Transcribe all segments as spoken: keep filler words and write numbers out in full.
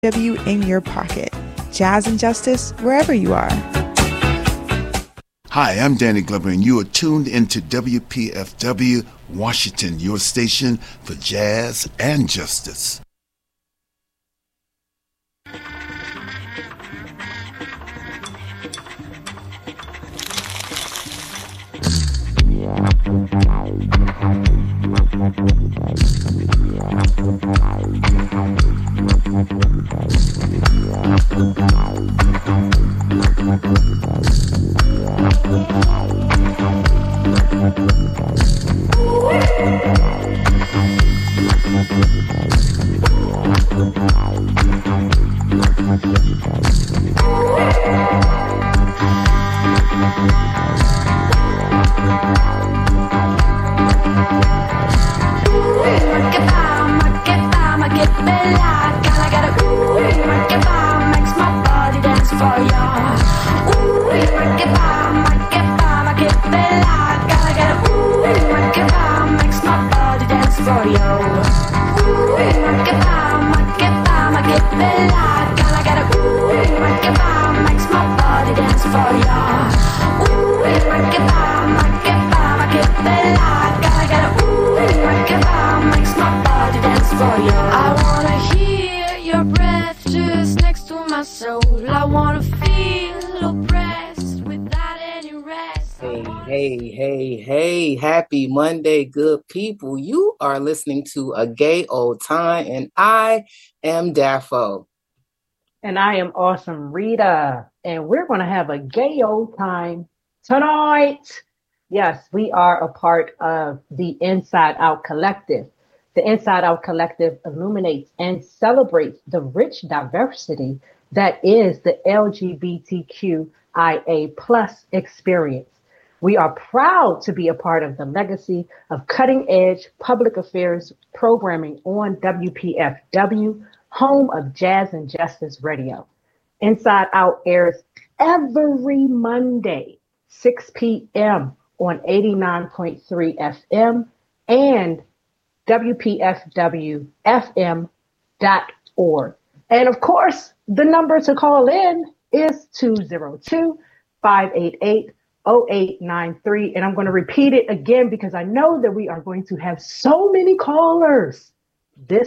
W in your pocket. Jazz and Justice wherever you are. Hi, I'm Danny Glover, and you are tuned into W P F W Washington, your station for jazz and justice. Happy Monday, good people. You are listening to A Gay Old Time, and I am Daffo. And I am Awesome Rita. And we're going to have a gay old time tonight. Yes, we are a part of the Inside Out Collective. The Inside Out Collective illuminates and celebrates the rich diversity that is the L G B T Q I A plus experience. We are proud to be a part of the legacy of cutting-edge public affairs programming on W P F W, home of Jazz and Justice Radio. Inside Out airs every Monday, six p.m. on eighty-nine point three F M and W P F W F M dot org. And of course, the number to call in is two oh two, five eight eight, oh eight nine three. And I'm going to repeat it again because I know that we are going to have so many callers this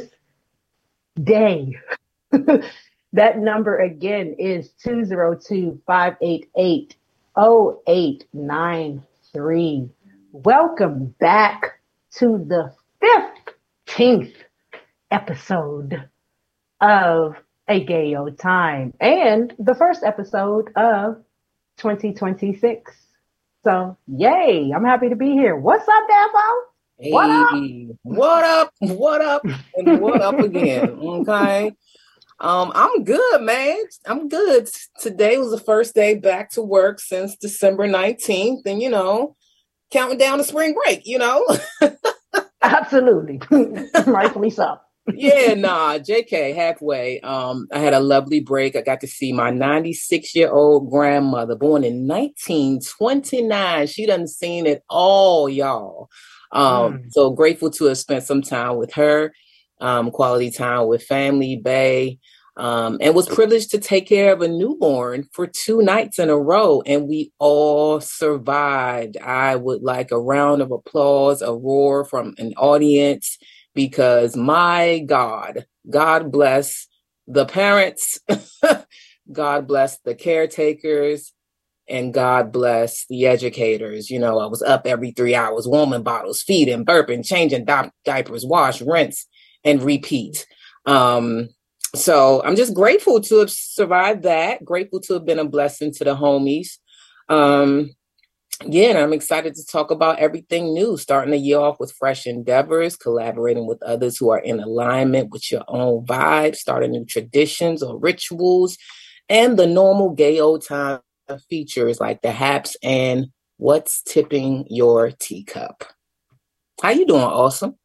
day. That number again is two oh two, five eight eight, oh eight nine three. Welcome back to the fifteenth episode of A Gay Old Time and the first episode of twenty twenty-six. So, yay, I'm happy to be here. What's up, Davo? Hey, what up? What up? What up? And what up again? Okay. Um, I'm good, man. I'm good. Today was the first day back to work since December nineteenth. And, you know, counting down to spring break, you know? Absolutely. Rightfully so. Yeah, nah, J K, halfway. Um, I had a lovely break. I got to see my ninety-six-year-old grandmother, born in nineteen twenty-nine. She done seen it all, y'all. Um, mm. So grateful to have spent some time with her, um, quality time with family, bae, um, and was privileged to take care of a newborn for two nights in a row, and we all survived. I would like a round of applause, a roar from an audience. Because my God, God bless the parents, God bless the caretakers, and God bless the educators. You know, I was up every three hours, warming bottles, feeding, burping, changing di- diapers, wash, rinse, and repeat. Um, so I'm just grateful to have survived that, grateful to have been a blessing to the homies. Um, Yeah, and I'm excited to talk about everything new, starting the year off with fresh endeavors, collaborating with others who are in alignment with your own vibe, starting new traditions or rituals, and the normal gay old time features like the haps and what's tipping your teacup. How you doing, Awesome?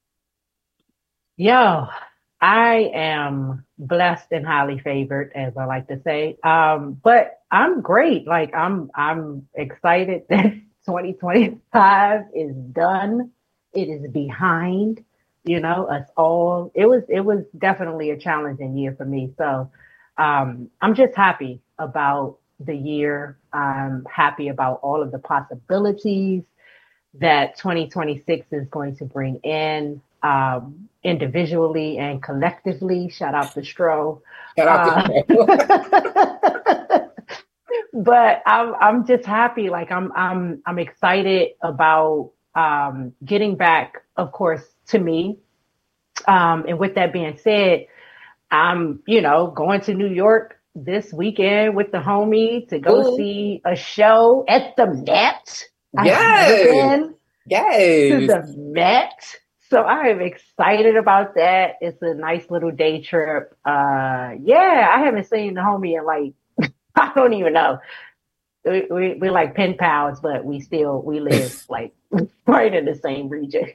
Yo, I am blessed and highly favored, as I like to say. Um, but I'm great. Like I'm, I'm excited that twenty twenty-five is done. It is behind. you know, us all. It was it was definitely a challenging year for me. So um, I'm just happy about the year. I'm happy about all of the possibilities that twenty twenty-six is going to bring in, um, individually and collectively. Shout out to Stro. Shout out Uh, to Stro. but I'm I'm just happy. Like I'm I'm I'm excited about um, getting back, of course, to me. Um, and with that being said, I'm you know going to New York this weekend with the homie to go Ooh. see a show at the Met. I Yes. have never been Yes. to the Met. So I am excited about that. It's a nice little day trip. Uh, yeah, I haven't seen the homie in like, I don't even know. We, we, we're like pen pals, but we still, we live like right in the same region.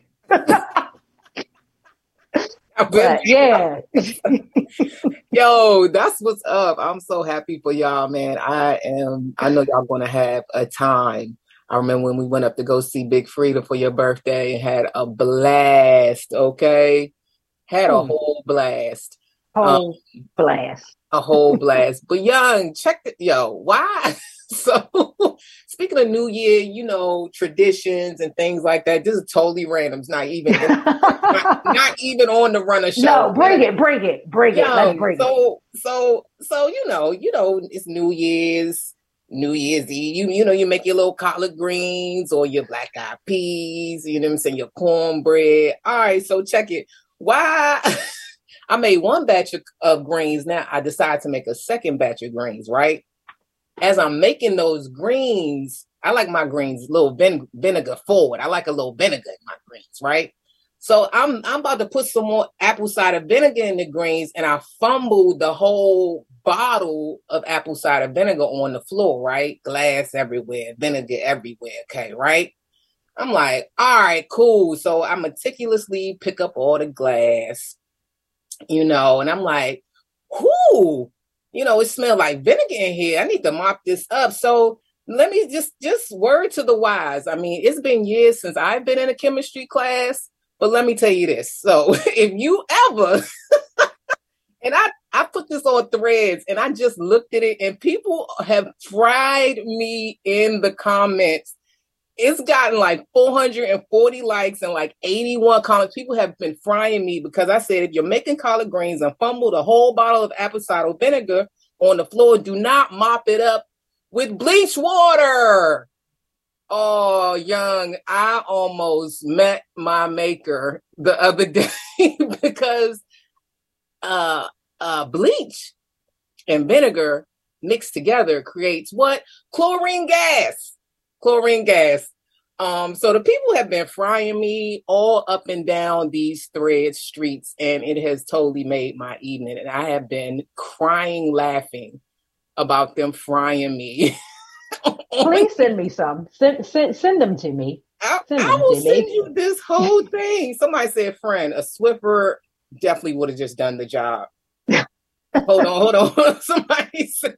But yeah. Yo, that's what's up. I'm so happy for y'all, man. I am, I know y'all gonna have a time. I remember when we went up to go see Big Frida for your birthday and had a blast, okay? Had a whole blast. Whole um, blast. A whole blast. But young, check the, yo, why? So speaking of New Year, you know, traditions and things like that, this is totally random. It's not even, not, not even on the Runner Show. No, bring it, bring it, bring Young, it. Let's bring so, it. So, so, you know, you know, it's New Year's. New Year's Eve, you you know, you make your little collard greens or your black eyed peas, you know what I'm saying, your cornbread. All right, so check it. Why I made one batch of, of greens, now I decided to make a second batch of greens, right? As I'm making those greens, I like my greens a little vin- vinegar forward. I like a little vinegar in my greens, right? So I'm I'm about to put some more apple cider vinegar in the greens, and I fumbled the whole bottle of apple cider vinegar on the floor, right? Glass everywhere, vinegar everywhere, okay, right? I'm like, all right, cool. So I meticulously pick up all the glass, you know, and I'm like, whoo, you know, it smells like vinegar in here. I need to mop this up. So let me just, just word to the wise. I mean, it's been years since I've been in a chemistry class, but let me tell you this. So if you ever... And I, I put this on Threads and I just looked at it and people have tried me in the comments. It's gotten like four hundred forty likes and like eighty-one comments. People have been frying me because I said, if you're making collard greens and fumble the whole bottle of apple cider vinegar on the floor, do not mop it up with bleach water. Oh, young, I almost met my maker the other day because uh, uh, bleach and vinegar mixed together creates what? Chlorine gas. Chlorine gas. Um, so the people have been frying me all up and down these thread streets, and it has totally made my evening. And I have been crying, laughing about them frying me. Please send me some. Send send send them to me. I, Send I them will to send me. you this whole thing. Somebody said, friend, a Swiffer definitely would have just done the job. hold on, hold on. Somebody said,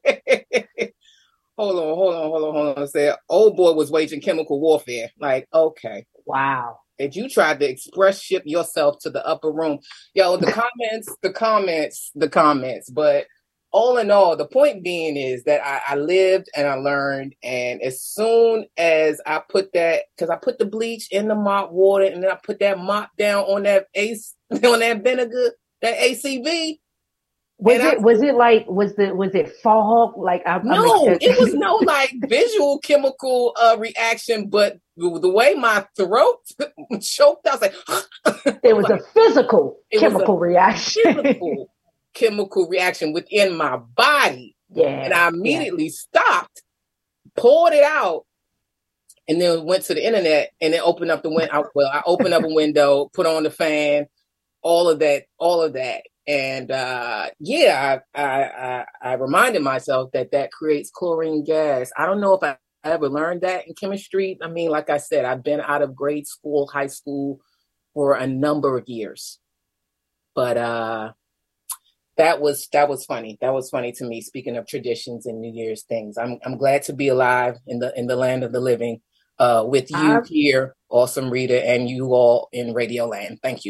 hold on, hold on, hold on, hold on. Said, old boy was waging chemical warfare. Like, okay. Wow. That you tried to express ship yourself to the upper room. Yo, the comments, the comments, the comments. But all in all, the point being is that I, I lived and I learned. And as soon as I put that, because I put the bleach in the mop water and then I put that mop down on that ace, on that vinegar, that A C V. Was And it I- was it like was the was it fog? Like I, No, I'm it was no like visual chemical uh, reaction, but the, the way my throat choked, I was like, it was like, a physical it was a chemical reaction. physical chemical reaction within my body. Yeah. And I immediately stopped, poured it out, and then went to the internet and then opened up the window. Well, I opened up a window, put on the fan, all of that, all of that. And uh, yeah, I, I, I, I reminded myself that that creates chlorine gas. I don't know if I ever learned that in chemistry. I mean, like I said, I've been out of grade school, high school for a number of years. But uh, that was that was funny. That was funny to me. Speaking of traditions and New Year's things, I'm I'm glad to be alive in the in the land of the living uh, with you I've, here, awesome Rita, and you all in Radio Land. Thank you.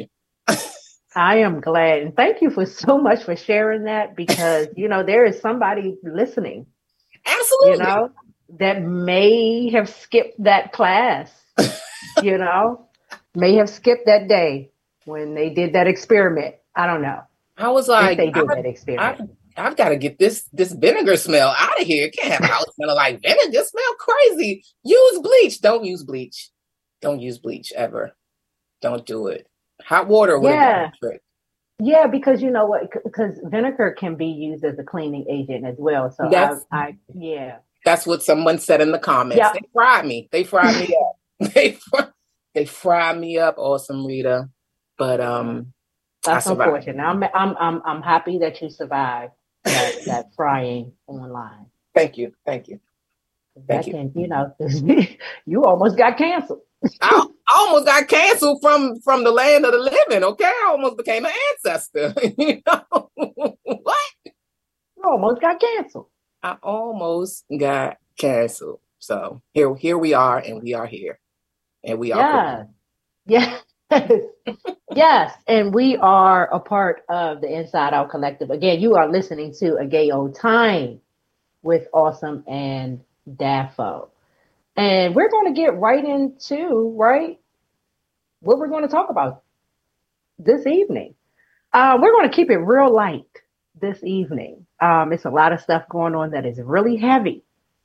I am glad. And thank you for so much for sharing that because, you know, there is somebody listening, Absolutely. you know, that may have skipped that class, you know, may have skipped that day when they did that experiment. I don't know. I was like, if they did I, that experiment. I, I've got to get this this vinegar smell out of here. It can't have a house smell like vinegar. Smell crazy. Use bleach. Don't use bleach. Don't use bleach ever. Don't do it. Hot water would Yeah. have been a trick. Yeah, because you know what? Because vinegar can be used as a cleaning agent as well. So That's, I, I, yeah. That's what someone said in the comments. Yeah. They fried me. They fried me up. They fr- they fried me up. Awesome, Rita. But um, that's unfortunate. I'm I'm I'm I'm happy that you survived that that frying online. Thank you. Thank you. Thank that you. Can, you know, you almost got canceled. I, I almost got canceled from from the land of the living. Okay, I almost became an ancestor. You know what? You almost got canceled. I almost got canceled. So here, here we are, and we are here, and we are. Yeah, yes, yes, and we are a part of the Inside Out Collective. Again, you are listening to A Gay Old Time with Awesome and Dafo. And we're going to get right into, right, what we're going to talk about this evening. Uh, we're going to keep it real light this evening. Um, it's a lot of stuff going on that is really heavy.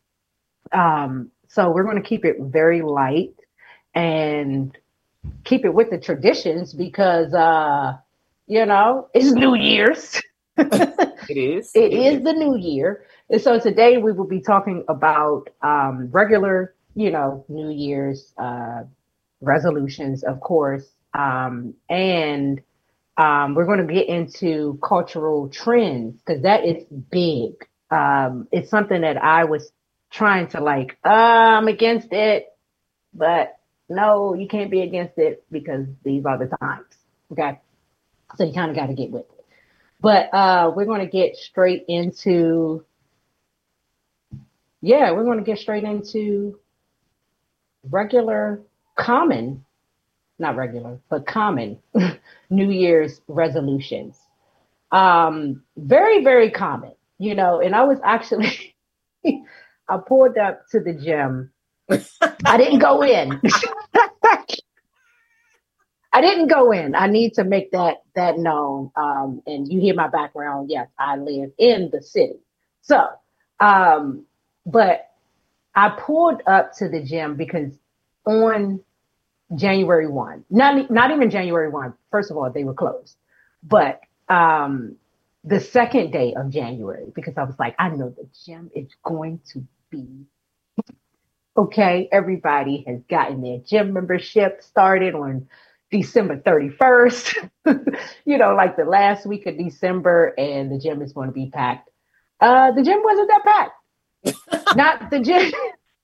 Um, so we're going to keep it very light and keep it with the traditions because, uh, you know, it's New Year's. It is. It, it is, is the new year. And so today we will be talking about um, regular, you know, New Year's uh, resolutions, of course. Um, and um, we're going to get into cultural trends because that is big. Um, it's something that I was trying to like, uh, I'm against it, but no, you can't be against it because these are the times. Okay. So you kind of got to get with it. But uh, we're going to get straight into, yeah, we're going to get straight into regular, common, not regular, but common New Year's resolutions. Um, very, very common, you know, and I was actually, I pulled up to the gym. I didn't go in. I didn't go in. I need to make that that known. Um, and you hear my background. Yes, I live in the city. So, um, but I pulled up to the gym because on January first, not, not even January first, first of all, they were closed. But um, the second day of January, because I was like, I know the gym is going to be okay. Everybody has gotten their gym membership started on December thirty-first, you know, like the last week of December, and the gym is going to be packed. Uh, the gym wasn't that packed. Not the gym.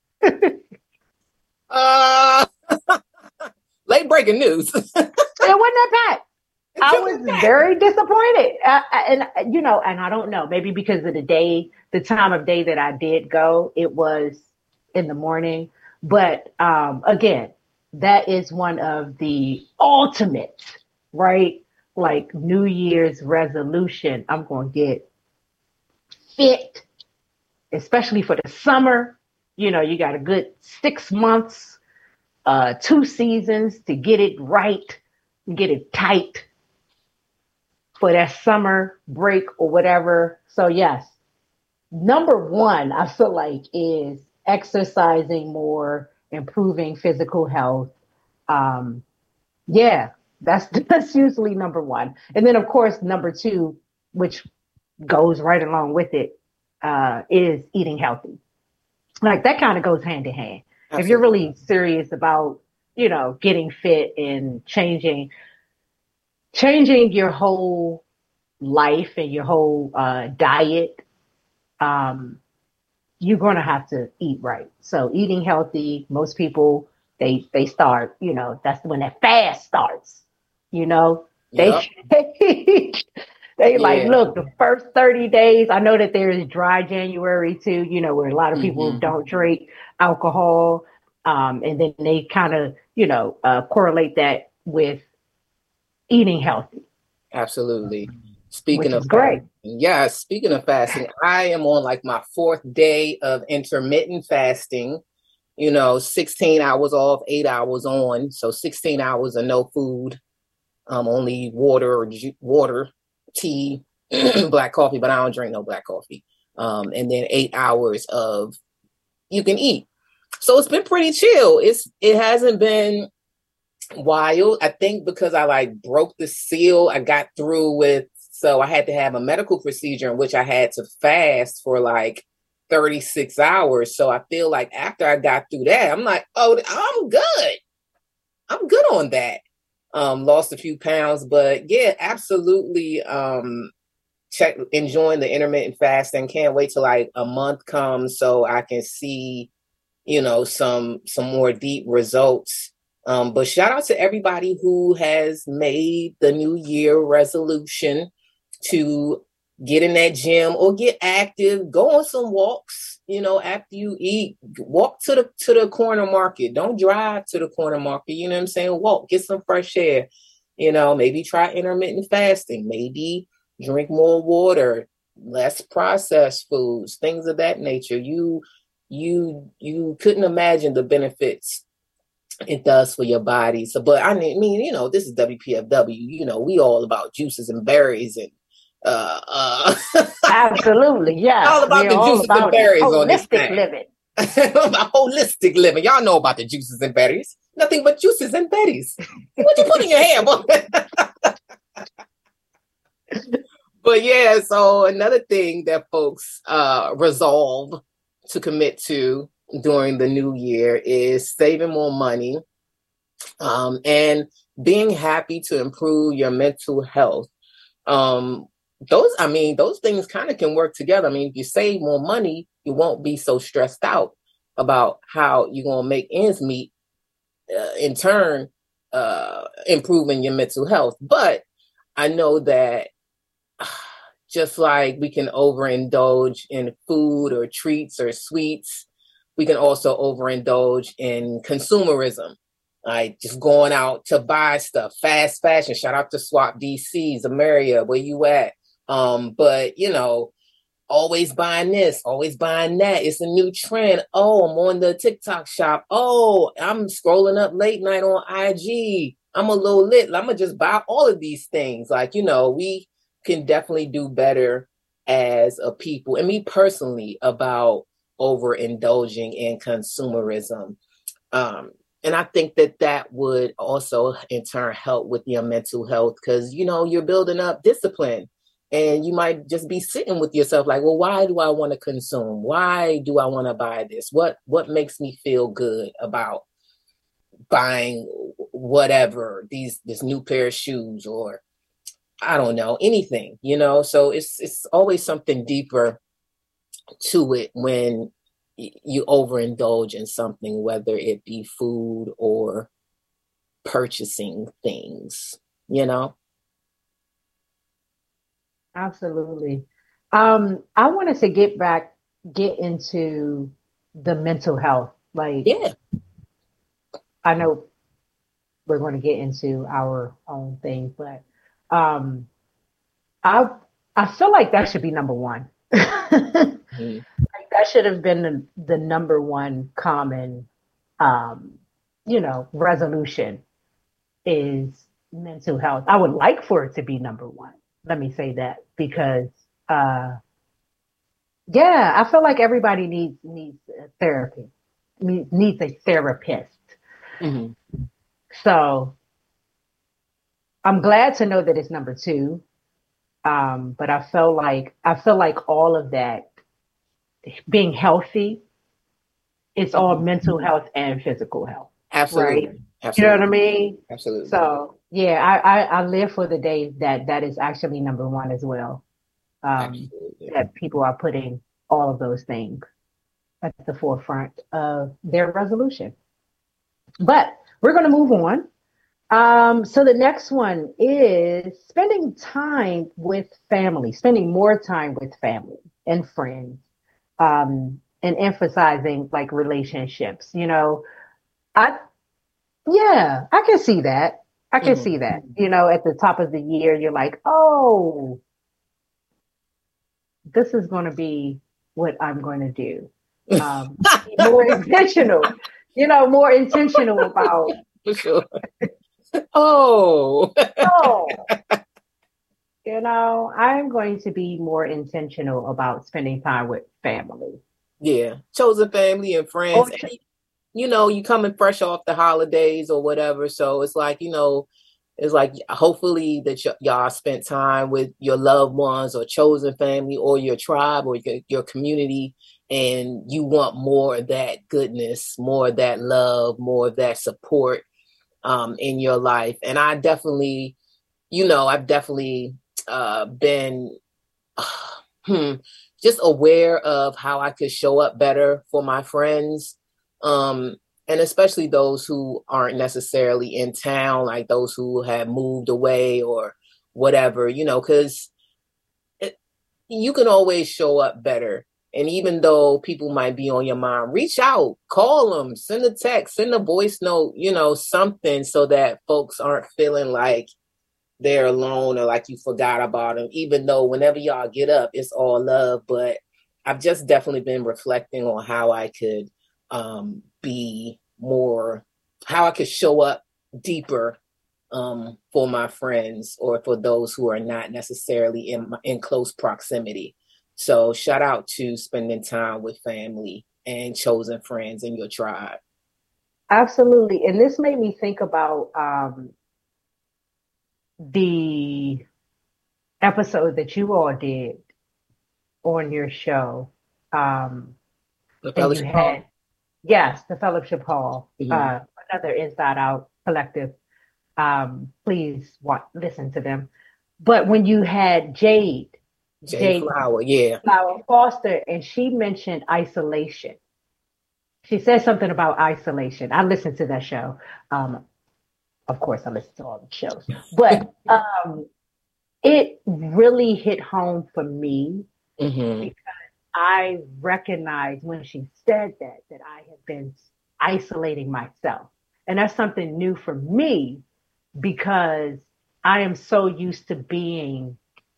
uh, late breaking news. It wasn't that packed. I was very disappointed. Uh, and, you know, and I don't know, maybe because of the day, the time of day that I did go, it was in the morning. But um, again, that is one of the ultimate, right? Like New Year's resolution. I'm going to get fit, especially for the summer. You know, you got a good six months, uh, two seasons to get it right, get it tight for that summer break or whatever. So yes, number one, I feel like is exercising more, improving physical health. Um, yeah, that's that's usually number one. And then, of course, number two, which goes right along with it, uh, is eating healthy. Like that kind of goes hand in hand. Absolutely. If you're really serious about, you know, getting fit and changing, changing your whole life and your whole uh, diet, um, you're going to have to eat right. So eating healthy, most people, they, they start, you know, that's when that fast starts, you know, yep. they, they yeah. like, look, the first thirty days, I know that there is dry January too, you know, where a lot of people mm-hmm. don't drink alcohol. Um, and then they kind of, you know, uh, correlate that with eating healthy. Absolutely. Speaking Which of is great. fasting, yeah, speaking of fasting, I am on like my fourth day of intermittent fasting. You know, sixteen hours off, eight hours on. So sixteen hours of no food, um, only water or ju- water, tea, black coffee, but I don't drink no black coffee. Um, and then eight hours of you can eat. So it's been pretty chill. It's it hasn't been wild. I think because I like broke the seal, I got through with, so I had to have a medical procedure in which I had to fast for like thirty-six hours. So I feel like after I got through that, I'm like, oh, I'm good. I'm good on that. Um, lost a few pounds, but yeah, absolutely. Um, check enjoying the intermittent fasting. Can't wait till like a month comes so I can see, you know, some some more deep results. Um, but shout out to everybody who has made the New Year resolution to get in that gym or get active, go on some walks, you know, after you eat, walk to the to the corner market. Don't drive to the corner market, you know what I'm saying? Walk, get some fresh air, you know, maybe try intermittent fasting, maybe drink more water, less processed foods, things of that nature. You you you couldn't imagine the benefits it does for your body. So, but I mean, you know, this is W P F W, you know, we all about juices and berries and uh uh Absolutely, yeah. all about We're the all juices about and berries on this holistic thing. living. About holistic living. Y'all know about the juices and berries. Nothing but juices and berries. What you put in your hair, boy? But yeah, so another thing that folks uh resolve to commit to during the new year is saving more money, um, and being happy to improve your mental health. Um, those, I mean, those things kind of can work together. I mean, if you save more money, you won't be so stressed out about how you're going to make ends meet, uh, in turn, uh, improving your mental health. But I know that just like we can overindulge in food or treats or sweets, we can also overindulge in consumerism, like just going out to buy stuff, fast fashion. Shout out to Swap D C, Zamaria, where you at? Um, but you know, always buying this, always buying that. It's a new trend. Oh, I'm on the TikTok shop. Oh, I'm scrolling up late night on I G. I'm a little lit. I'm gonna just buy all of these things. Like, you know, we can definitely do better as a people, and me personally, about overindulging in consumerism. Um, and I think that that would also in turn help with your mental health, because, you know, you're building up discipline and you might just be sitting with yourself like, well, why do I want to consume? Why do I want to buy this? What, what makes me feel good about buying whatever, these, this new pair of shoes, or I don't know, anything, you know? So it's, it's always something deeper to it when you overindulge in something, whether it be food or purchasing things, you know? Absolutely. Um, I wanted to get back, get into the mental health. Like, Yeah. I know we're going to get into our own thing, but um, I I feel like that should be number one. Mm-hmm. That should have been the, the number one common, um, you know, resolution is mental health. I would like for it to be number one. Let me say that because, uh, yeah, I feel like everybody needs needs therapy, needs, needs a therapist. Mm-hmm. So I'm glad to know that it's number two. Um, but I felt like I feel like all of that being healthy, it's all mental health and physical health. Absolutely. Right? Absolutely. You know what I mean? Absolutely. So yeah, I, I, I live for the day that that is actually number one as well. Um, that people are putting all of those things at the forefront of their resolution. But we're going to move on. Um, so the next one is spending time with family, spending more time with family and friends, um, and emphasizing like relationships. You know, I, yeah, I can see that. I can Mhm. see that. You know, at the top of the year, you're like, oh, this is going to be what I'm going to do. Um, be more intentional, you know, more intentional about, For sure. Oh, oh, you know, I'm going to be more intentional about spending time with family. yeah. Chosen family and friends. Or ch- And, you know, you coming fresh off the holidays or whatever. So it's like, you know, it's like hopefully that y- y'all spent time with your loved ones or chosen family or your tribe or your, your community. And you want more of that goodness, more of that love, more of that support um, in your life. And I definitely, you know, I've definitely uh, been hmm, just aware of how I could show up better for my friends. Um, and especially those who aren't necessarily in town, like those who have moved away or whatever, you know, because you can always show up better. And even though people might be on your mind, reach out, call them, send a text, send a voice note, you know, something so that folks aren't feeling like they're alone or like you forgot about them, even though whenever y'all get up, it's all love. But I've just definitely been reflecting on how I could um, be more, how I could show up deeper um, for my friends or for those who are not necessarily in, in close proximity. So shout out to spending time with family and chosen friends in your tribe. absolutely. And this made me think about um, the episode that you all did on your show. Um, The and you fellowship hall. had, yes, the Fellowship Hall, Mhm. uh, another Inside Out collective. Um, please watch, listen to them. But when you had Jade, Jay Jade Flower, yeah. Flower Foster, and she mentioned isolation. She said something about isolation. I listened to that show. Um, of course, I listen to all the shows, but um, it really hit home for me Mm-hmm. because I recognized when she said that that I have been isolating myself, and that's something new for me because I am so used to being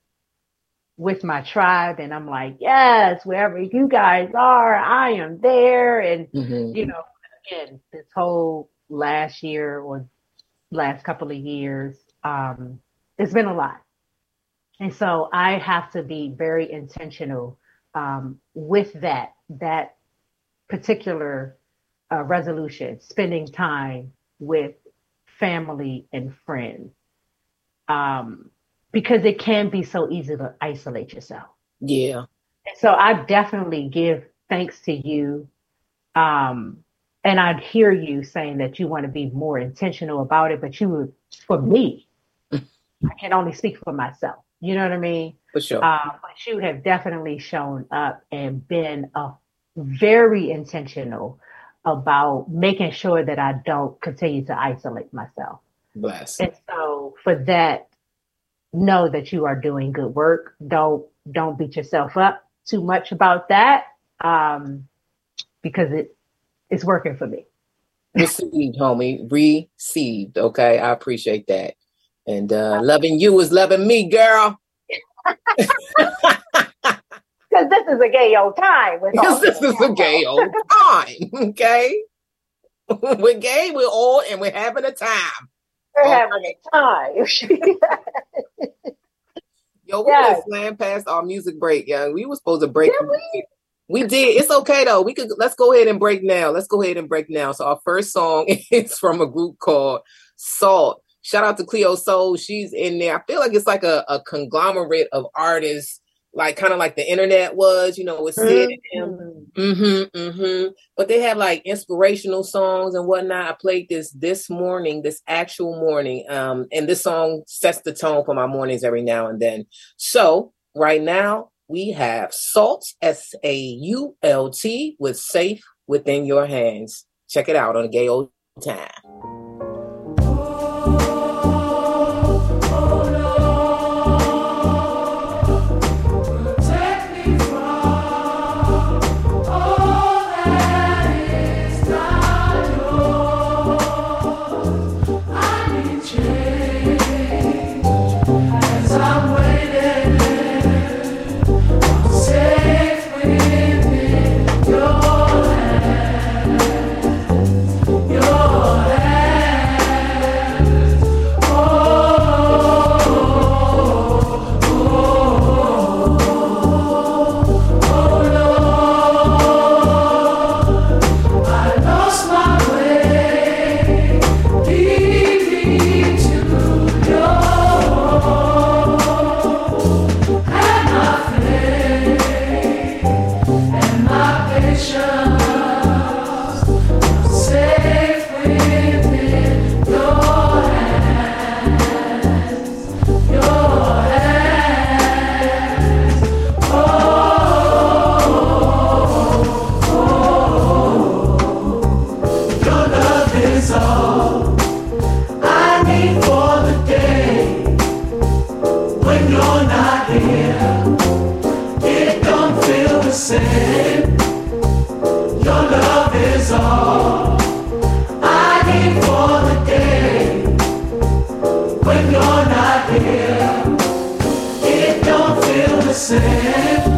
with my tribe, and I'm like, yes, wherever you guys are, I am there. And Mm-hmm. you know, again, this whole last year or last couple of years, um, it's been a lot. And so I have to be very intentional um, with that, that particular uh, resolution, spending time with family and friends. Um, because it can be so easy to isolate yourself. Yeah. And so I definitely give thanks to you. Um, and I'd hear you saying that you want to be more intentional about it, but you would, for me, I can only speak for myself. You know what I mean? For sure. Uh, but you have definitely shown up and been a very intentional about making sure that I don't continue to isolate myself. Bless. And so for that, know that you are doing good work. Don't don't beat yourself up too much about that, um, because it it's working for me. Received, homie. Received. Okay. I appreciate that. And uh, loving you is loving me, girl. Because this is a gay old time. Because this is a gay old time. Okay. We're gay, we're all, and we're having a time. We're all having right. a time. Yo, we Yes. just slammed past our music break. Yeah, we were supposed to break. Did we? We did. It's okay though. We could let's go ahead and break now. Let's go ahead and break now. So our first song is from a group called Salt. Shout out to Cleo Soul. She's in there. I feel like it's like a, a conglomerate of artists, like kind of like the internet was, you know, with Sid and him. Mm-hmm, mm-hmm. But they have like inspirational songs and whatnot. I played this this morning, this actual morning. Um, and this song sets the tone for my mornings every now and then. So right now we have Salt, S A U L T, with Safe Within Your Hands. Check it out on a gay old time. Change. same. Your love is all I need for the day. When you're not here, it don't feel the same.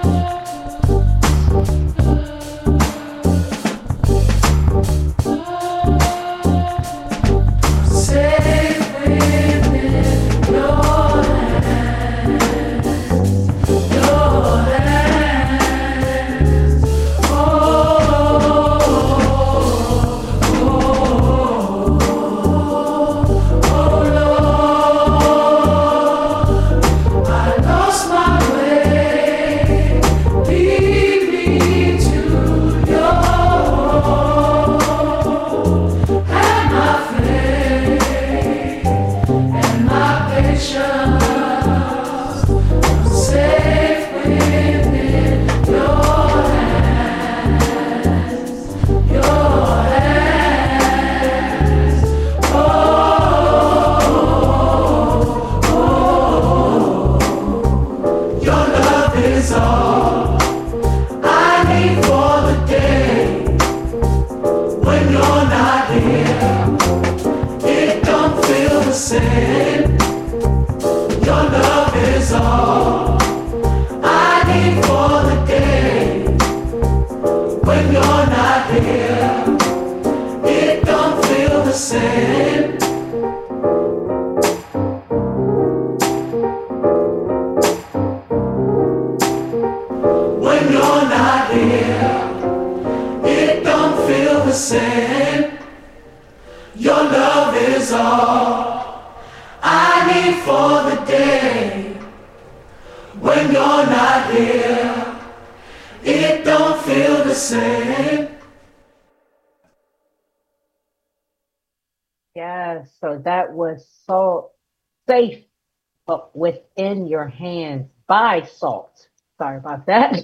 Yes, so that was Salt Safe But Within Your Hands by Salt. Sorry about that.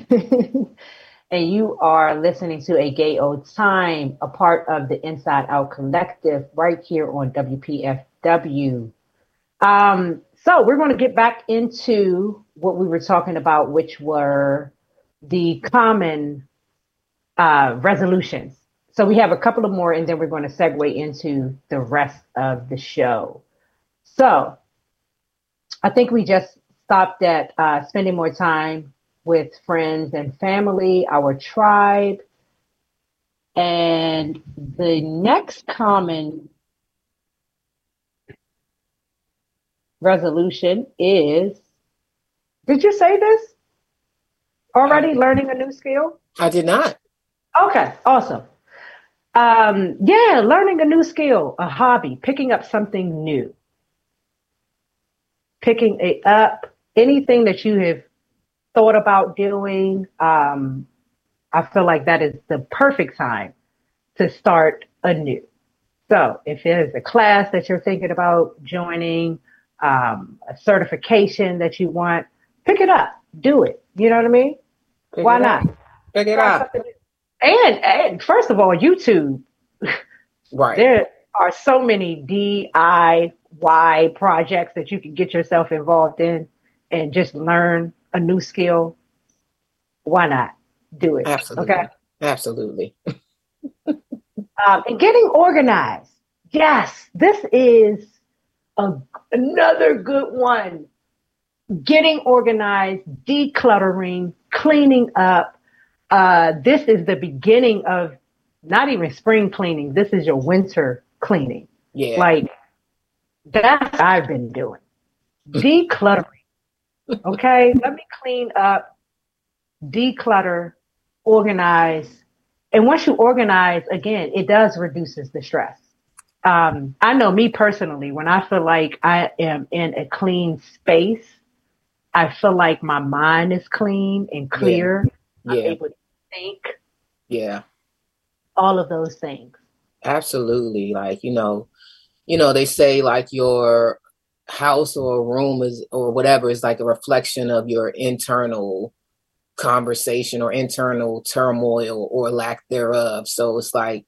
And you are listening to A Gay Old Time, a part of the Inside Out Collective right here on W P F W. Um, so we're going to get back into what we were talking about, which were the common uh, resolutions. So we have a couple of more, and then we're going to segue into the rest of the show. So I think we just stopped at uh, spending more time with friends and family, our tribe. And the next common resolution is, did you say this already? Learning a new skill? I did not. Okay, awesome. Um, yeah, learning a new skill, a hobby, picking up something new, picking it up, anything that you have thought about doing. Um, I feel like that is the perfect time to start anew. So if there's a class that you're thinking about joining, um, a certification that you want, pick it up, do it. You know what I mean? Pick Why it not? Up. Pick it Try up. something new. And, and first of all, YouTube. Right. There are so many D I Y projects that you can get yourself involved in and just learn a new skill. Why not do it? Absolutely. Okay. Absolutely. Um, and getting organized. Yes, this is a, another good one. Getting organized, decluttering, cleaning up. Uh, this is the beginning of not even spring cleaning. This is your winter cleaning. Yeah. Like, that's what I've been doing. Decluttering. Okay. Let me clean up, declutter, organize. And once you organize, again, it does reduces the stress. Um, I know me personally, when I feel like I am in a clean space, I feel like my mind is clean and clear. Yeah. I'm Yeah. able to think. Yeah. All of those things. Absolutely. Like, you know, you know, they say like your house or room is, or whatever, is like a reflection of your internal conversation or internal turmoil or lack thereof. So it's like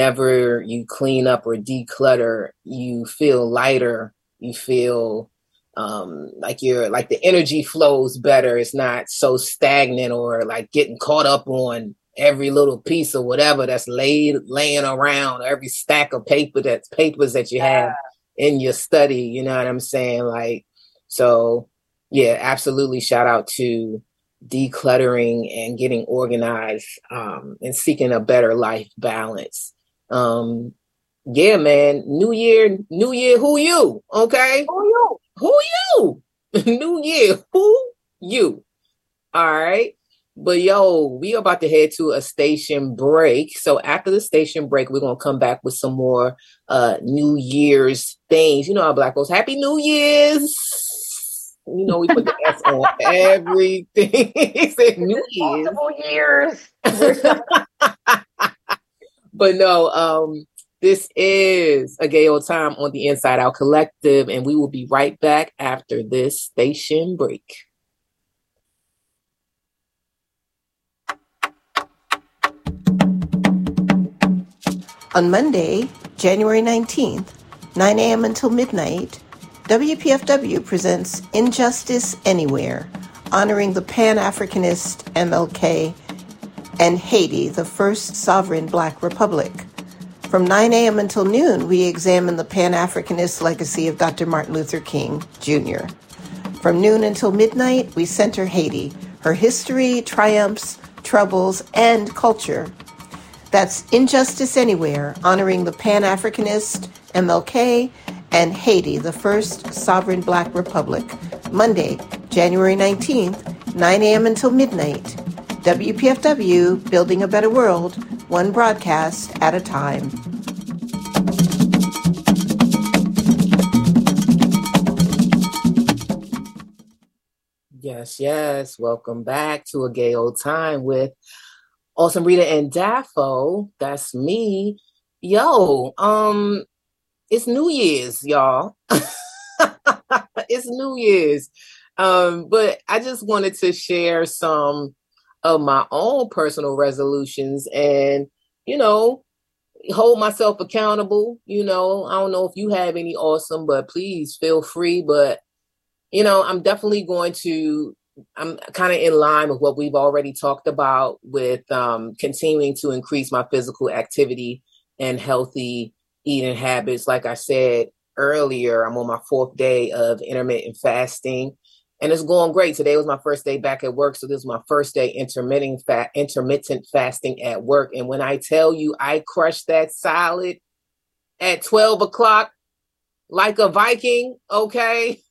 whenever you clean up or declutter, you feel lighter, you feel um, like you're like the energy flows better. It's not so stagnant or like getting caught up on every little piece of whatever that's laid laying around, every stack of paper that's papers that you Yeah. have in your study. You know what I'm saying? Like, so yeah, absolutely. Shout out to decluttering and getting organized, um, and seeking a better life balance. Um, yeah, man. New year, new year. Who you? Okay. Who you? Who you? New year. Who you? All right. But yo, we are about to head to a station break. So after the station break, we're gonna come back with some more uh New Year's things. You know how Black folks, Happy New Year's. You know, we put the S on everything. Say New Year's. Multiple years. We're so- But no, um, this is a gay old time on the Inside Out Collective, and we will be right back after this station break. On Monday, January nineteenth, nine a.m. until midnight, W P F W presents Injustice Anywhere, honoring the Pan-Africanist M L K and Haiti, the first sovereign Black republic. From nine a.m. until noon, we examine the Pan-Africanist legacy of Doctor Martin Luther King, Junior From noon until midnight, we center Haiti, her history, triumphs, troubles, and culture. That's Injustice Anywhere, honoring the Pan-Africanist, M L K, and Haiti, the first sovereign Black republic. Monday, January nineteenth, nine a.m. until midnight. W P F W, building a better world, one broadcast at a time. Yes, yes. Welcome back to a gay old time with Awesome Rita and Daffo. That's me. Yo, um, it's New Year's, y'all. It's New Year's. Um, but I just wanted to share some of my own personal resolutions and, you know, hold myself accountable. You know, I don't know if you have any awesome, but please feel free. But, you know, I'm definitely going to, I'm kind of in line with what we've already talked about with um, continuing to increase my physical activity and healthy eating habits. Like I said earlier, I'm on my fourth day of intermittent fasting. And it's going great. Today was my first day back at work. So this is my first day intermittent fat, intermittent fasting at work. And when I tell you I crushed that salad at twelve o'clock like a Viking, okay?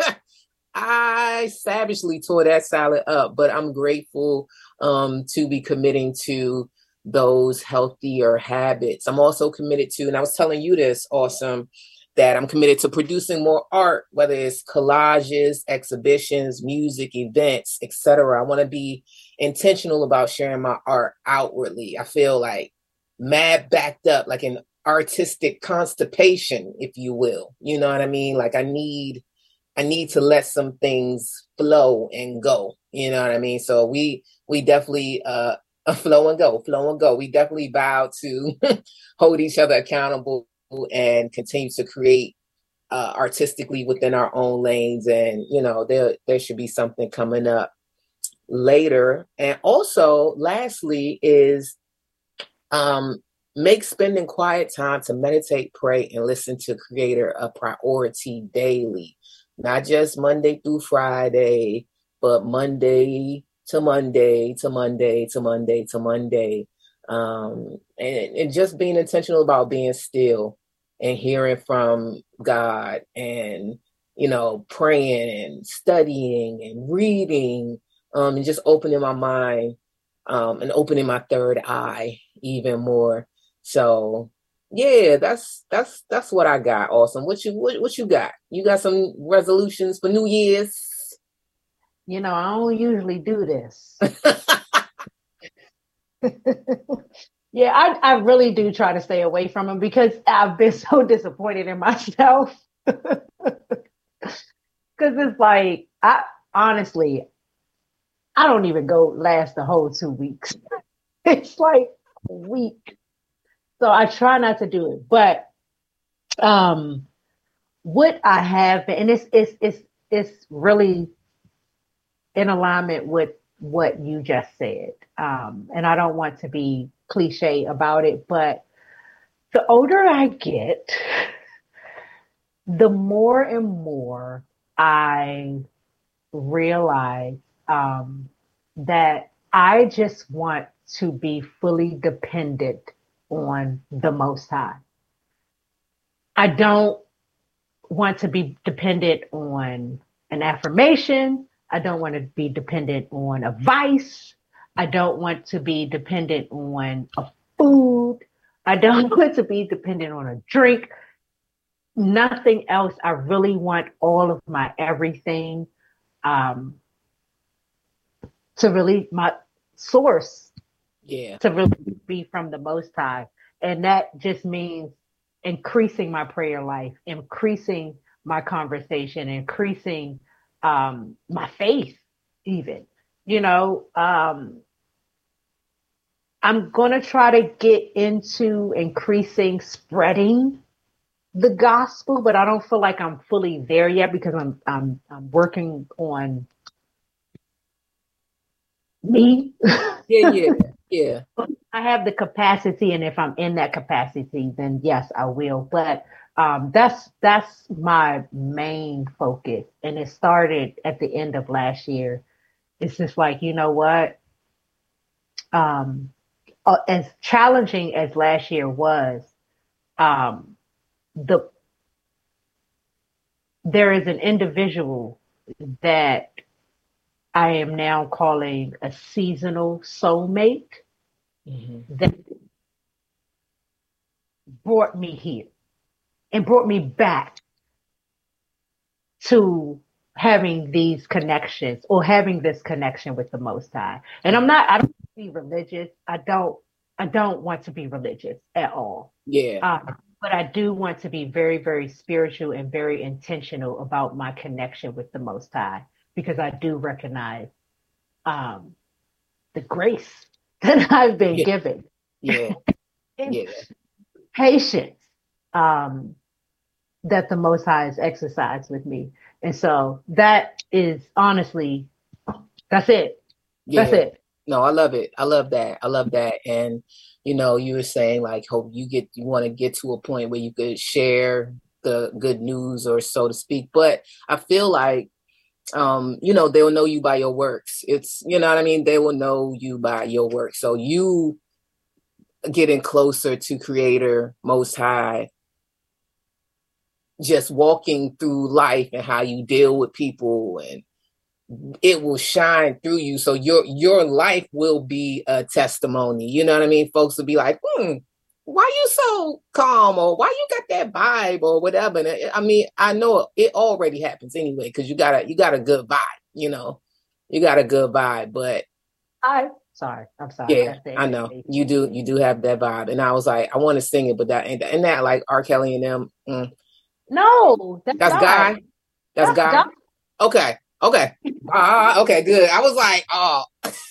I savagely tore that salad up, but I'm grateful um, to be committing to those healthier habits. I'm also committed to, and I was telling you this, Awesome, that I'm committed to producing more art, whether it's collages, exhibitions, music, events, et cetera. I want to be intentional about sharing my art outwardly. I feel like mad backed up, like an artistic constipation, if you will. You know what I mean? Like I need, I need to let some things flow and go. You know what I mean? So we, we definitely, uh, flow and go, flow and go. We definitely vow to hold each other accountable and continue to create uh, artistically within our own lanes. And, you know, there, there should be something coming up later. And also, lastly, is um, make spending quiet time to meditate, pray, and listen to Creator a priority daily. Not just Monday through Friday, but Monday to Monday to Monday to Monday to Monday. Um, and, and just being intentional about being still and hearing from God and, you know, praying and studying and reading, um, and just opening my mind, um, and opening my third eye even more. So yeah, that's, that's, that's what I got. Awesome. What you, what, what you got? You got some resolutions for New Year's? You know, I don't usually do this. Yeah, I, I really do try to stay away from them because I've been so disappointed in myself. Because it's like, I honestly, I don't even go last the whole two weeks. It's like a week. So I try not to do it. But um, what I have, and it's, it's, it's it's really in alignment with what you just said. Um, and I don't want to be cliche about it, but the older I get, the more and more I realize um, that I just want to be fully dependent on the Most High. I don't want to be dependent on an affirmation. I don't want to be dependent on a vice. I don't want to be dependent on a food. I don't want to be dependent on a drink. Nothing else. I really want all of my everything um, to really, my source, yeah, to really be from the Most High. And that just means increasing my prayer life, increasing my conversation, increasing um, my faith, even. You know, um, I'm going to try to get into increasing spreading the gospel, but I don't feel like I'm fully there yet because I'm I'm I'm working on me. yeah, yeah, yeah. I have the capacity, and if I'm in that capacity, then yes, I will. But um, that's that's my main focus, and it started at the end of last year. It's just like, you know what? Um, uh, as challenging as last year was, um, the there is an individual that I am now calling a seasonal soulmate. Mm-hmm. That brought me here and brought me back to having these connections or having this connection with the Most High. And I'm not, I don't want to be religious. I don't, I don't want to be religious at all. Yeah. Um, but I do want to be very, very spiritual and very intentional about my connection with the Most High, because I do recognize um, the grace that I've been yeah. given. Yeah. yeah. Patience um, that the Most High has exercised with me. And so that is honestly, that's it. Yeah. That's it. No, I love it. I love that. I love that. And, you know, you were saying like, hope you get, you want to get to a point where you could share the good news, or so to speak. But I feel like, um, you know, they will know you by your works. It's, you know what I mean? They will know you by your work. So you getting closer to Creator Most High, just walking through life and how you deal with people, and it will shine through you. So your, your life will be a testimony. You know what I mean? Folks will be like, hmm, why you so calm, or why you got that vibe, or whatever. And I mean, I know it already happens anyway, because you got a you got a good vibe, you know, you got a good vibe. But I sorry, I'm sorry. Yeah, I know you do. You do have that vibe, and I was like, I want to sing it, but that and, and that like R. Kelly and them. Mm. No, that's, that's guy. That's, that's guy. God. Okay, okay, ah, uh, okay, good. I was like, oh,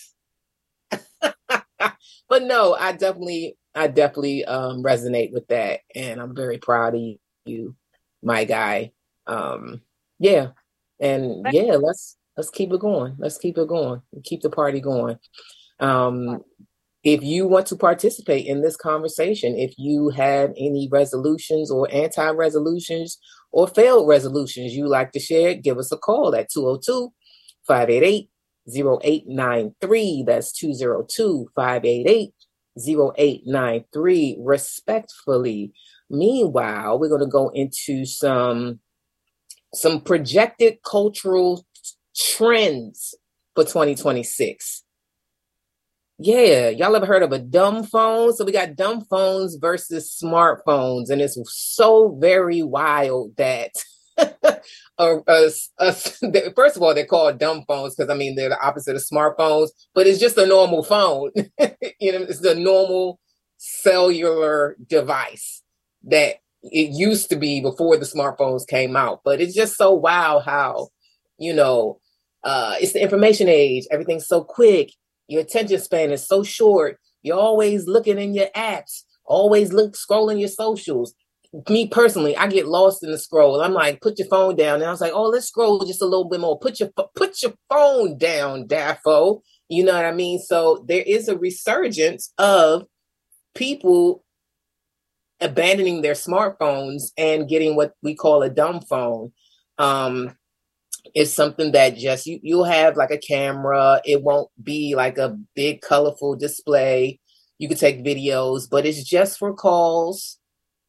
but no, I definitely. I definitely um, resonate with that, and I'm very proud of you, my guy. Um, yeah, and yeah, let's let's keep it going. Let's keep it going. Keep the party going. Um, if you want to participate in this conversation, if you have any resolutions or anti-resolutions or failed resolutions you like to share, give us a call at two oh two, five eight eight, oh eight nine three. That's two oh two, five eight eight, oh eight nine three, respectfully. Meanwhile, we're going to go into some some projected cultural trends for twenty twenty-six. Yeah, y'all ever heard of a dumb phone? So we got dumb phones versus smartphones, and it's so very wild that uh, uh, uh, first of all, they're called dumb phones because, I mean, they're the opposite of smartphones, but it's just a normal phone. You know, it's the normal cellular device that it used to be before the smartphones came out. But it's just so wild how, you know, uh, it's the information age. Everything's so quick. Your attention span is so short. You're always looking in your apps, always look scrolling your socials. me personally, I get lost in the scroll. I'm like, put your phone down. And I was like, oh, let's scroll just a little bit more. Put your put your phone down, Daffo. You know what I mean? So there is a resurgence of people abandoning their smartphones and getting what we call a dumb phone. Um, it's something that just you you'll have like a camera. It won't be like a big colorful display. You can take videos, but it's just for calls.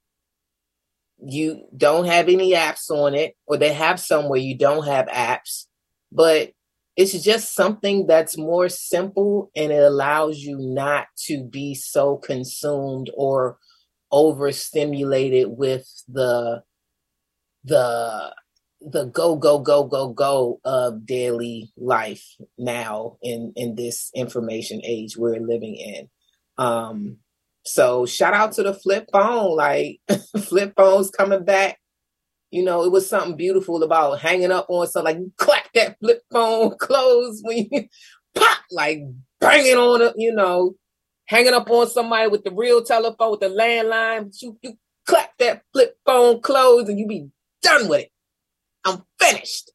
You don't have any apps on it, or they have some where you don't have apps, but it's just something that's more simple, and it allows you not to be so consumed or overstimulated with the the the go go go go go of daily life now in in this information age we're living in. Um, so shout out to the flip phone, like flip phones coming back. You know, it was something beautiful about hanging up on something, like you clap that flip phone close when you pop, like banging on it, you know, hanging up on somebody with the real telephone, with the landline. You, you clap that flip phone close and you be done with it. I'm finished.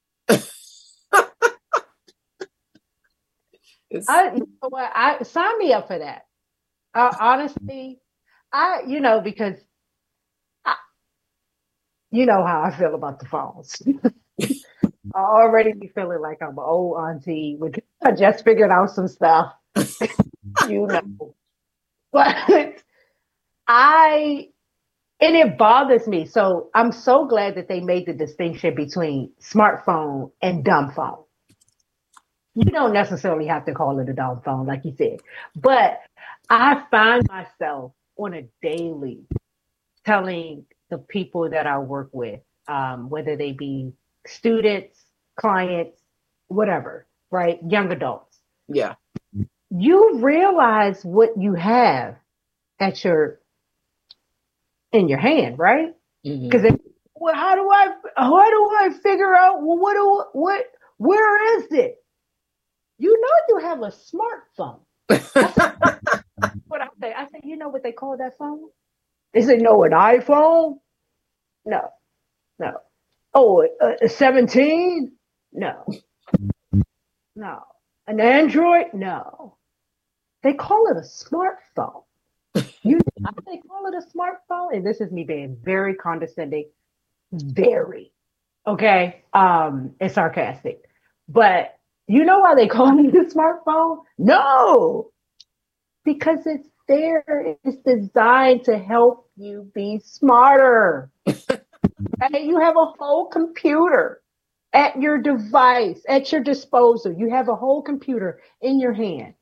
I, you know what? I sign me up for that. Uh, honestly, I, you know, because I, you know how I feel about the phones. I already be feeling like I'm an old auntie. With, I just figured out some stuff, you know. But I, and it bothers me. So I'm so glad that they made the distinction between smartphone and dumb phone. You don't necessarily have to call it a dumb phone, like you said. But I find myself on a daily telling the people that I work with, um, whether they be students, clients, whatever, right? Young adults. Yeah. You realize what you have at your, in your hand, right? Because mm-hmm. well, how do I, how do I figure out, well, what do, what, where is it? You know, you have a smartphone. What I say, I say, you know what they call that phone? They say, no, an iPhone? No, no. Oh, a, a seventeen? No, no. An Android? No. They call it a smartphone. You know, they call it a smartphone, and this is me being very condescending, very, okay, um, and sarcastic. But you know why they call it a smartphone? No, because it's there. It's designed to help you be smarter. And you have a whole computer at your device, at your disposal. You have a whole computer in your hand.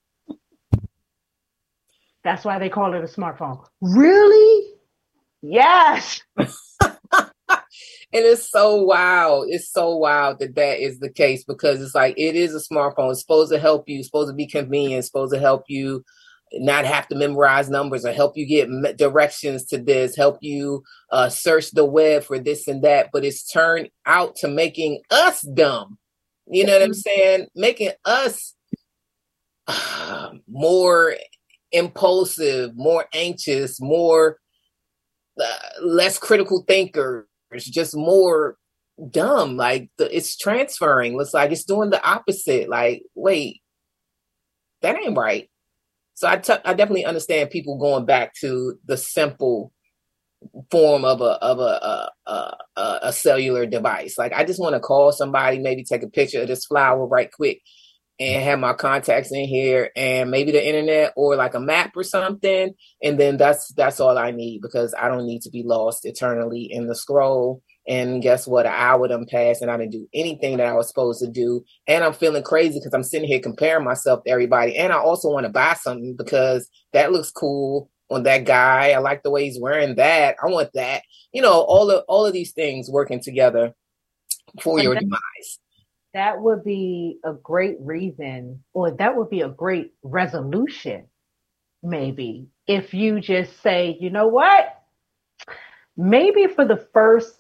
That's why they call it a smartphone. Really? Yes. And it's so wild. It's so wild that that is the case, because it's like, it is a smartphone. It's supposed to help you. It's supposed to be convenient. It's supposed to help you not have to memorize numbers, or help you get directions to this, help you uh, search the web for this and that. But it's turned out to making us dumb. You know what I'm saying? Making us uh, more impulsive, more anxious, more uh, less critical thinkers, just more dumb. Like the, it's transferring. It's like it's doing the opposite. Like, wait, that ain't right. So I, t- I definitely understand people going back to the simple form of a of a a, a, a cellular device. Like, I just want to call somebody, maybe take a picture of this flower right quick, and have my contacts in here, and maybe the internet or like a map or something. And then that's that's all I need, because I don't need to be lost eternally in the scroll. And guess what? An hour done passed and I didn't do anything that I was supposed to do. And I'm feeling crazy because I'm sitting here comparing myself to everybody. And I also want to buy something because that looks cool on that guy. I like the way he's wearing that. I want that. You know, all of all of these things working together for and your that, demise. That would be a great reason, or that would be a great resolution, maybe, if you just say, you know what? Maybe for the first,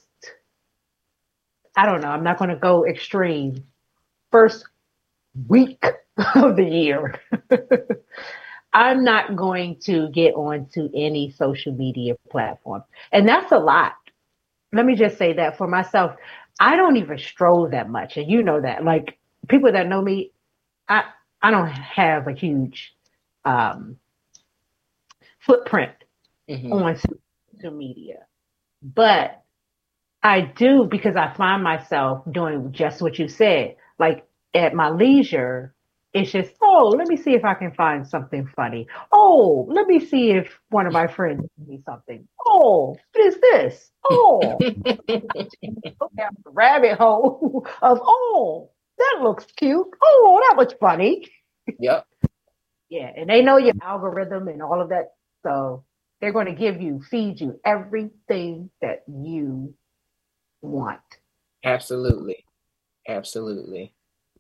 I don't know, I'm not going to go extreme, first week of the year, I'm not going to get onto any social media platform. And that's a lot. Let me just say that for myself, I don't even stroll that much. And you know that. Like people that know me, I I don't have a huge um, footprint mm-hmm. on social media. But I do because I find myself doing just what you said. Like at my leisure, it's just, oh, let me see if I can find something funny. Oh, let me see if one of my friends gives me something. Oh, what is this? Oh, down the rabbit hole of, oh, that looks cute. Oh, that was funny. Yep. Yeah, and they know your algorithm and all of that. So they're going to give you, feed you everything that you want. Absolutely. Absolutely.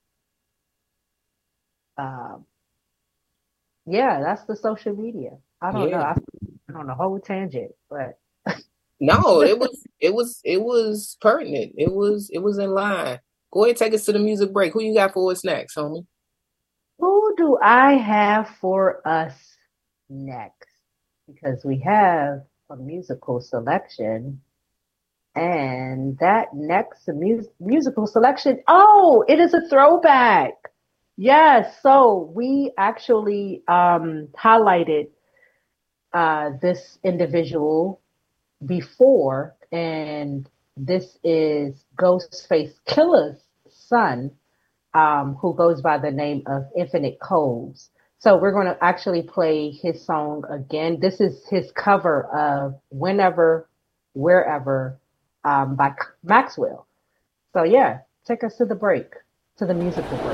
Um, yeah, that's the social media. I don't yeah. know. I went on a whole tangent, but no, it was it was it was pertinent. It was it was in line. Go ahead, take us to the music break. Who you got for us next, homie? Who do I have for us next? Because we have a musical selection, and that next mu- musical selection. Oh, it is a throwback. Yes, so we actually um, highlighted uh, this individual before, and this is Ghostface Killer's son, um, who goes by the name of Infinite Coves. So we're going to actually play his song again. This is his cover of Whenever, Wherever um, by Maxwell. So yeah, take us to the break, to the musical break.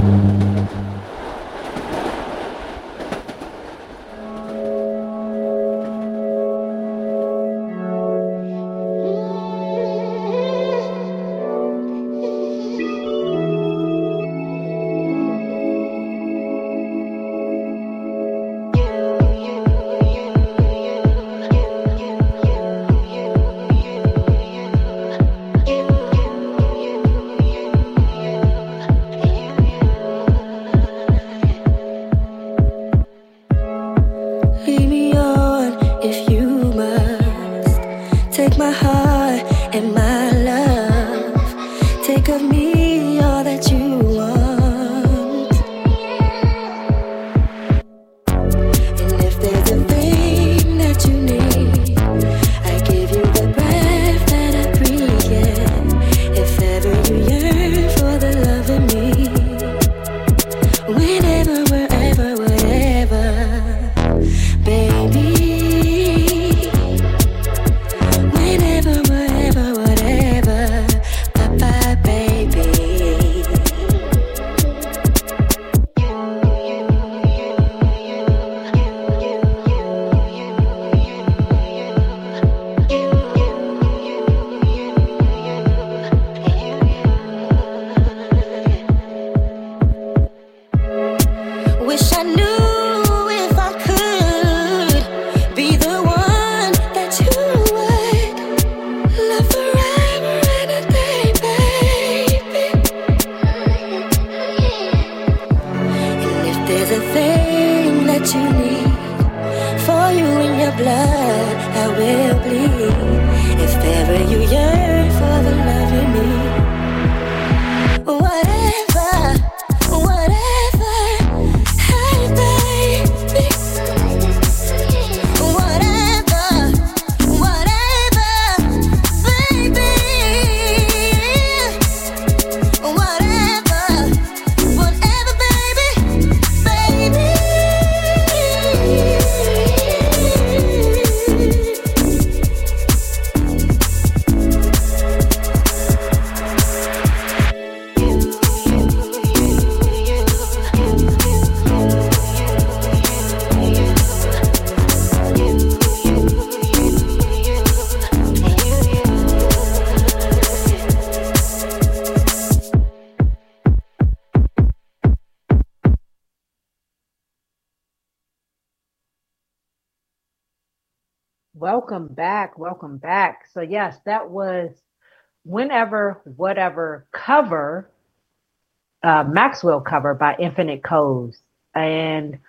Welcome back. Welcome back. So yes, that was Whenever, Whatever cover, uh, Maxwell cover by Infinite Coves. And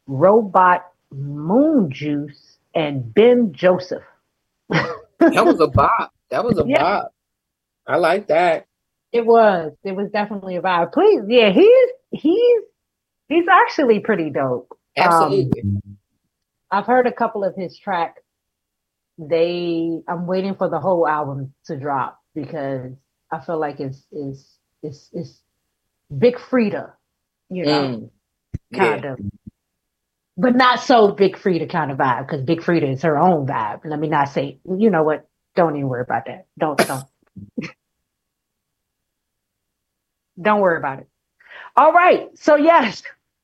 Robot Moon Juice, and Ben Joseph. That was a bop. That was a Yeah. bop. I like that. It was. It was definitely a vibe. Please, yeah, he's he's he's actually pretty dope. Absolutely. Um, I've heard a couple of his tracks. They, I'm waiting for the whole album to drop because I feel like it's it's it's it's Big Frida, you know, Mm, kind yeah. of, but not so Big Frida kind of vibe because Big Frida is her own vibe. Let me not say, you know what? Don't even worry about that. Don't don't don't worry about it. All right. So yes,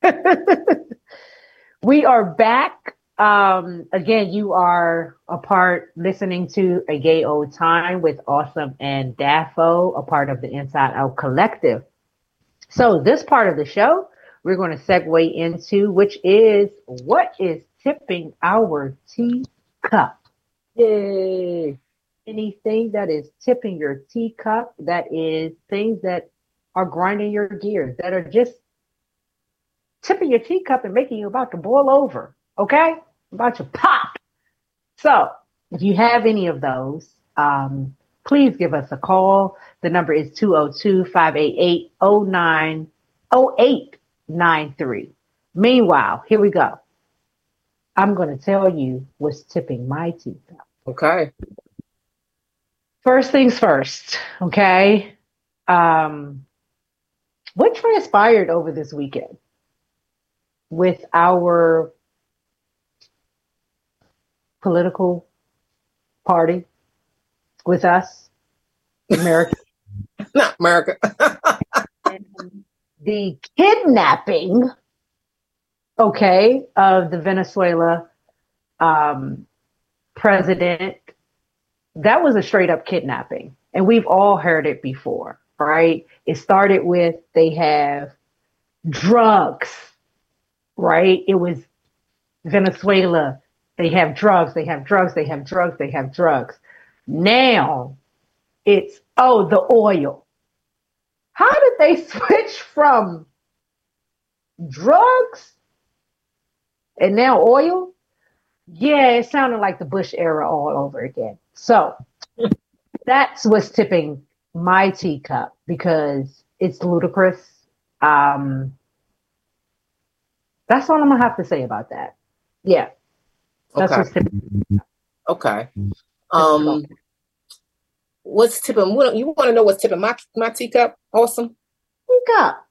we are back. Um, again, you are a part listening to A Gay Old Time with Awesome and Daffo, a part of the Inside Out Collective. So this part of the show, we're going to segue into, which is what is tipping our teacup? Yay. Anything that is tipping your teacup, that is things that are grinding your gears, that are just tipping your teacup and making you about to boil over. Okay? About to pop. So if you have any of those, um, please give us a call. The number is two oh two, five eight eight, oh nine oh eight nine three. Meanwhile, here we go. I'm going to tell you what's tipping my teacup. Okay. First things first, okay? Um, what transpired over this weekend with our political party, with us, America? Not America. The kidnapping, okay, of the Venezuela um, president. That was a straight up kidnapping. And we've all heard it before, right? It started with they have drugs, right? It was Venezuela. They have drugs, they have drugs, they have drugs, they have drugs. Now it's, oh, the oil. How did they switch from drugs and now oil? Yeah, it sounded like the Bush era all over again. So that's what's tipping my teacup because it's ludicrous. Um, that's all I'm gonna have to say about that. Yeah, that's Okay. what's tipping. Okay. Um, what's tipping? What, you want to know what's tipping my my teacup? Awesome. Teacup.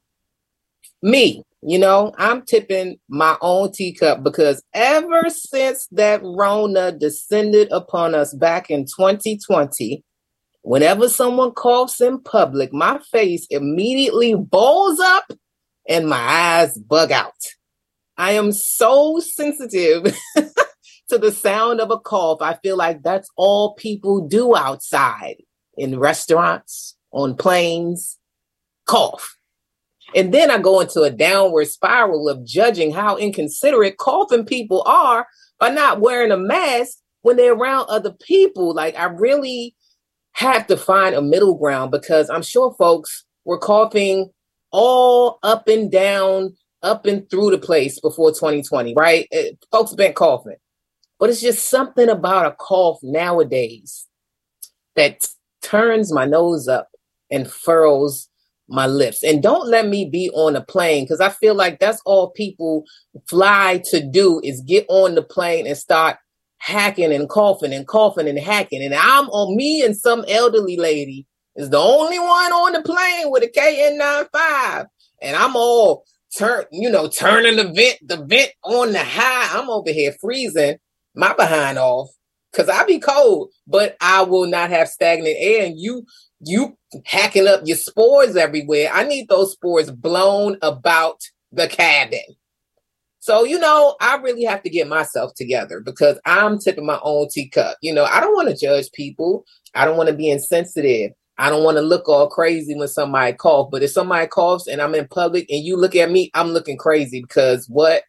Me, you know, I'm tipping my own teacup because ever since that Rona descended upon us back in twenty twenty, whenever someone coughs in public, my face immediately balls up and my eyes bug out. I am so sensitive to the sound of a cough. I feel like that's all people do outside, in restaurants, on planes, cough. And then I go into a downward spiral of judging how inconsiderate coughing people are by not wearing a mask when they're around other people. Like, I really have to find a middle ground because I'm sure folks were coughing all up and down, up and through the place before twenty twenty, right? It, folks have been coughing. But it's just something about a cough nowadays that turns my nose up and furrows my lips. And don't let me be on a plane because I feel like that's all people fly to do is get on the plane and start hacking and coughing and coughing and hacking. And I'm on me and some elderly lady is the only one on the plane with a K N ninety-five. And I'm all turn, you know, turning the vent, the vent on the high. I'm over here freezing my behind off because I be cold, but I will not have stagnant air. And you, you hacking up your spores everywhere. I need those spores blown about the cabin. So, you know, I really have to get myself together because I'm tipping my own teacup. You know, I don't want to judge people. I don't want to be insensitive. I don't want to look all crazy when somebody coughs. But if somebody coughs and I'm in public and you look at me, I'm looking crazy because what?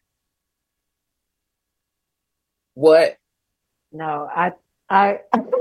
What? No, I, I,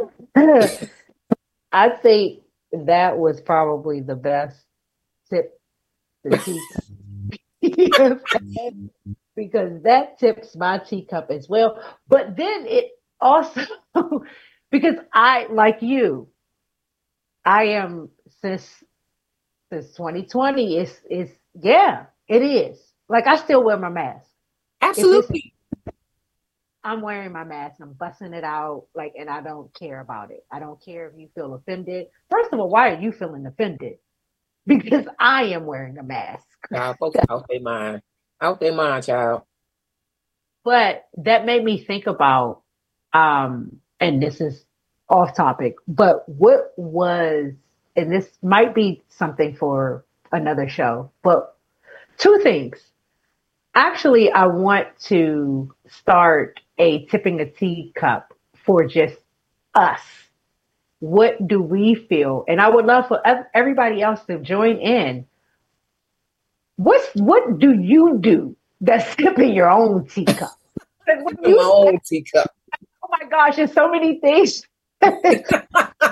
I think that was probably the best tip the teacup. because that tips my teacup as well. But then it also, because I, like you, I am since since twenty twenty. It's it's yeah, it is. Like I still wear my mask. Absolutely. I'm wearing my mask. I'm busting it out, like, and I don't care about it. I don't care if you feel offended. First of all, why are you feeling offended? Because I am wearing a mask. Child, folks out their mind. Out their mind, child. But that made me think about, um, and this is off topic, but what was, and this might be something for another show, but two things. Actually, I want to start a tipping a teacup for just us. What do we feel? And I would love for everybody else to join in. What's what do you do that's tipping your own teacup? Like, you, my own teacup. Oh my gosh, there's so many things that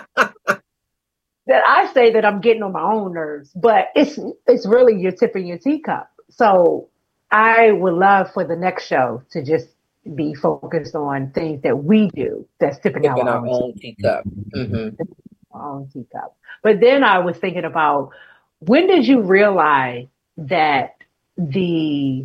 I say that I'm getting on my own nerves, but it's it's really you're tipping your teacup. So I would love for the next show to just be focused on things that we do that's tipping, tipping our, our own, own teacup. Mm-hmm. Our own teacup. But then I was thinking about, when did you realize that the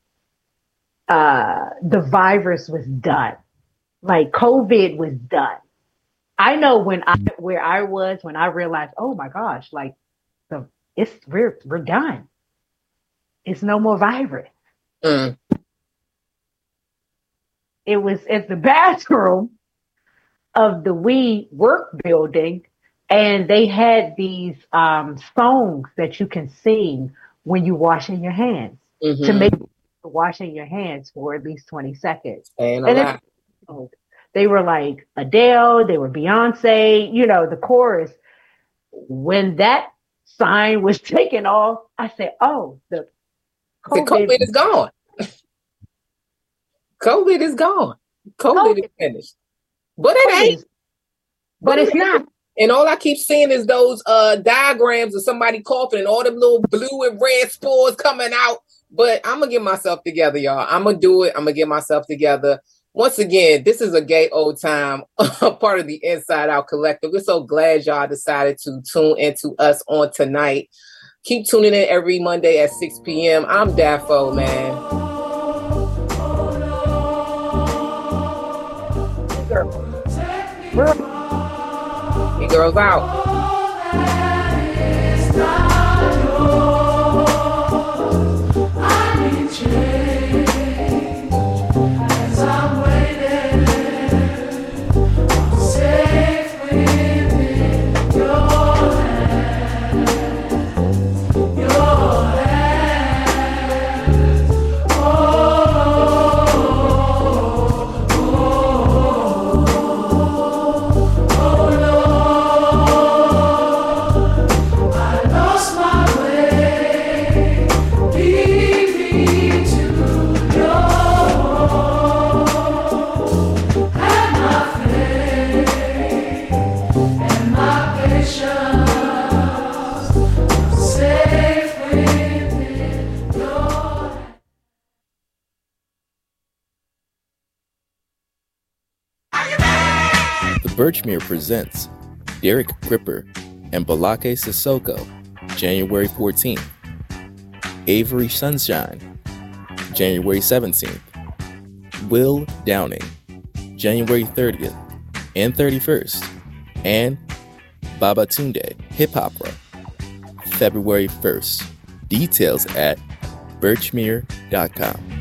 uh, the virus was done? Like COVID was done. I know when I where I was when I realized, oh my gosh, like the it's we're we're done. It's no more virus. Mm. It was at the bathroom of the We Work building, and they had these um, songs that you can sing when you're washing your hands mm-hmm. to make washing your hands for at least twenty seconds. And it, they were like Adele, they were Beyonce, you know, the chorus. When that sign was taken off, I said, oh, the COVID, the COVID is gone. COVID is gone. COVID, COVID is finished. But it COVID ain't. Is, but, but it's not. And all I keep seeing is those uh, diagrams of somebody coughing and all them little blue and red spores coming out. But I'm going to get myself together, y'all. I'm going to do it. I'm going to get myself together. Once again, this is a gay old time, part of the Inside Out Collective. We're so glad y'all decided to tune into us on tonight. Keep tuning in every Monday at six p.m. I'm Daffo, man. He girls out. Birchmere presents Derek Gripper and Balake Sissoko, January fourteenth. Avery Sunshine, January seventeenth. Will Downing, January thirtieth and thirty-first. And Babatunde Hip Opera, February first. Details at birchmere dot com.